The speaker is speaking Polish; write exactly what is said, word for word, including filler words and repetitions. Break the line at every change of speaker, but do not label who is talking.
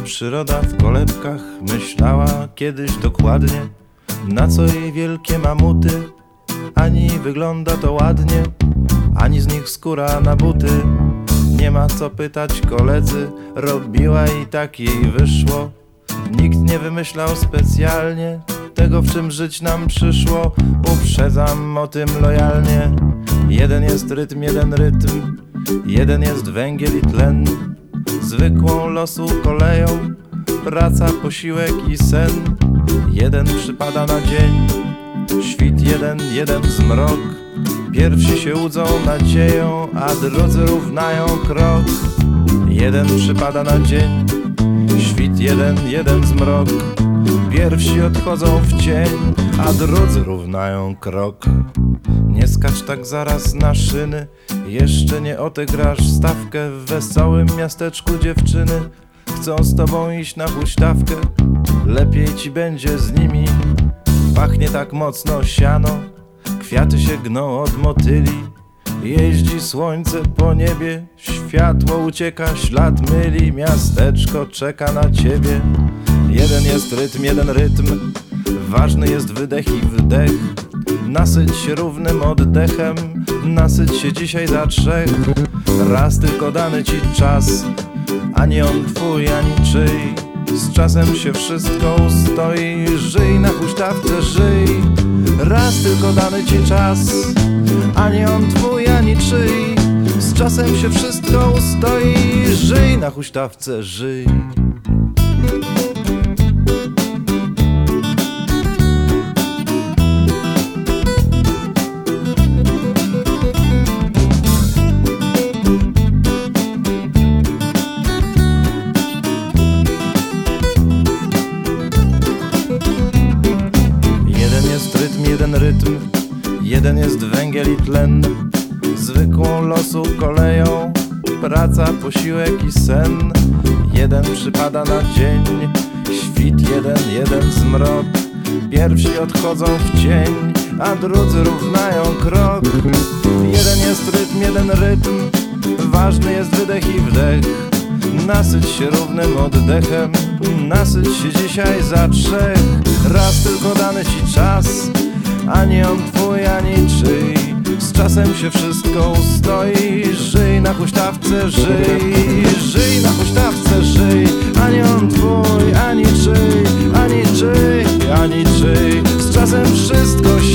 Przyroda w kolebkach myślała kiedyś dokładnie, na co jej wielkie mamuty. Ani wygląda to ładnie, ani z nich skóra na buty. Nie ma co pytać koledzy, robiła i tak jej wyszło. Nikt nie wymyślał specjalnie tego, w czym żyć nam przyszło. Uprzedzam o tym lojalnie. Jeden jest rytm, jeden rytm, jeden jest węgiel i tlen. Zwykłą losu koleją, praca, posiłek i sen. Jeden przypada na dzień, świt jeden, jeden zmrok. Pierwsi się łudzą nadzieją, a drudzy równają krok. Jeden przypada na dzień, świt jeden, jeden zmrok. Pierwsi odchodzą w cień, a drudzy równają krok. Nie skacz tak zaraz na szyny, jeszcze nie odegrasz stawkę. W wesołym miasteczku dziewczyny chcą z tobą iść na huśtawkę. Lepiej ci będzie z nimi, pachnie tak mocno siano. Kwiaty się gną od motyli, jeździ słońce po niebie. Światło ucieka, ślad myli, miasteczko czeka na ciebie. Jeden jest rytm, jeden rytm, ważny jest wydech i wdech. Nasyć się równym oddechem, nasyć się dzisiaj za trzech. Raz tylko dany ci czas, ani on twój, ani czyj. Z czasem się wszystko ustoi, żyj na huśtawce, żyj. Raz tylko dany ci czas, ani on twój, ani czyj. Z czasem się wszystko ustoi, żyj na huśtawce, żyj. Jeden rytm, jeden jest węgiel i tlen. Zwykłą losu koleją, praca, posiłek i sen. Jeden przypada na dzień, świt jeden, jeden zmrok. Pierwsi odchodzą w cień, a drudzy równają krok. Jeden jest rytm, jeden rytm, ważny jest wydech i wdech. Nasyć się równym oddechem, nasyć się dzisiaj za trzech. Raz tylko dany ci czas, ani on twój, ani czyj. Z czasem się wszystko ustoi, żyj na huśtawce, żyj. Żyj na huśtawce, żyj. Ani on twój, ani czyj, ani czyj, ani czyj. Z czasem wszystko